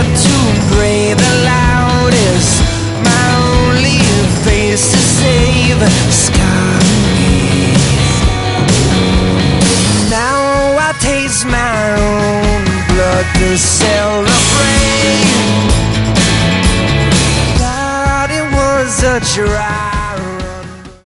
to bray the loudest, my only face to save, scar me. Now I taste my own blood to celebrate. Thought it was a try.